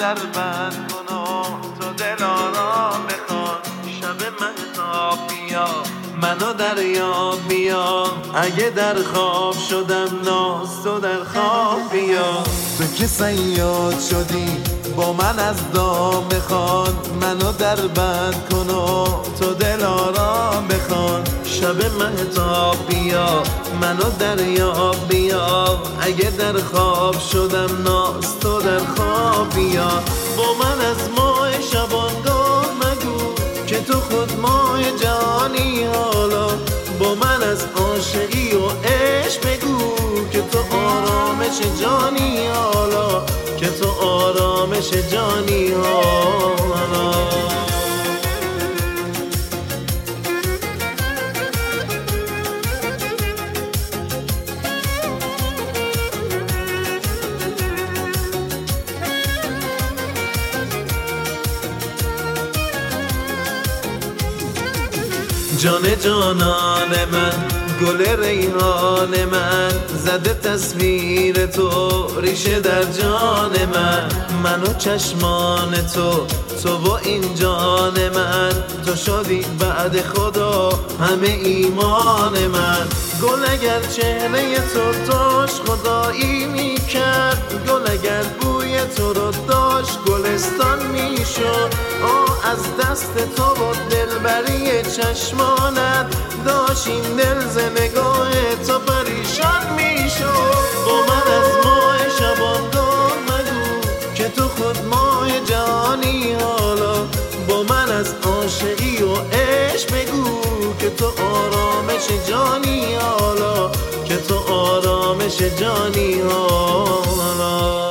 در بند کن و تو دل آرام بخوان. شب مهتاب بیا منو دریا بیا، اگه در خواب شدم ناز تو در خواب بیا. تو که صیاد شدی با من از دام بخوان، منو در بند کن و تو دل آرام بخوان. شب مهتاب بیا منو دریا بیا، اگه در خواب شدم ناز تو در خواب بیا. با من از ماه شبانگاه مگو که تو خود ماه جهانی، حالا با من از عاشقی و عشق بگو که تو آرامش جانی، حالا که تو آرامش جانی، حالا. جان جانان من، گل ریحان من، زده تصویر تو ریشه در جان من. من و چشمان تو و این جان من، تو شدی بعد خدا همه ایمان من. گل اگر چهره تو داشت خدایی میکرد، گل اگر بوی تو رو داشت گلستان میشد. از دست تو و دلبری چشمانت داشت این دل ز نگاه تو پریشان میشد. با من از ماه شبانگاه مگو که تو خود ماه جهانی، حالا با من از عاشقی و عشق بگو که تو آرامش جانی، حالا که تو آرامش جانی، حالا.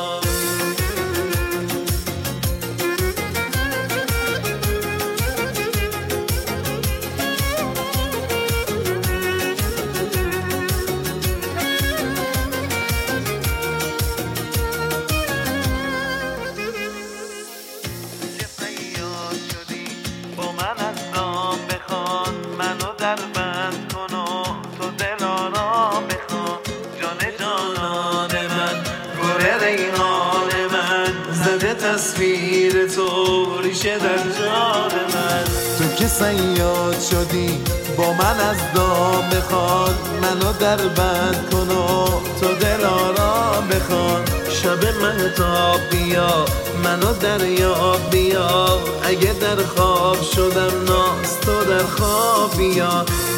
در بند کن و تو دل آرام بخوان. جان جانان من، گل ریحان من، زده تصویر تو ریشه در جان من. تو که صیاد شدی با من از دام بخوان، منو در بند کن و تو دل آرام بخوان. شب مهتاب بیا منو دریا بیا، اگه در خواب شدم ناز تو در خواب بیا.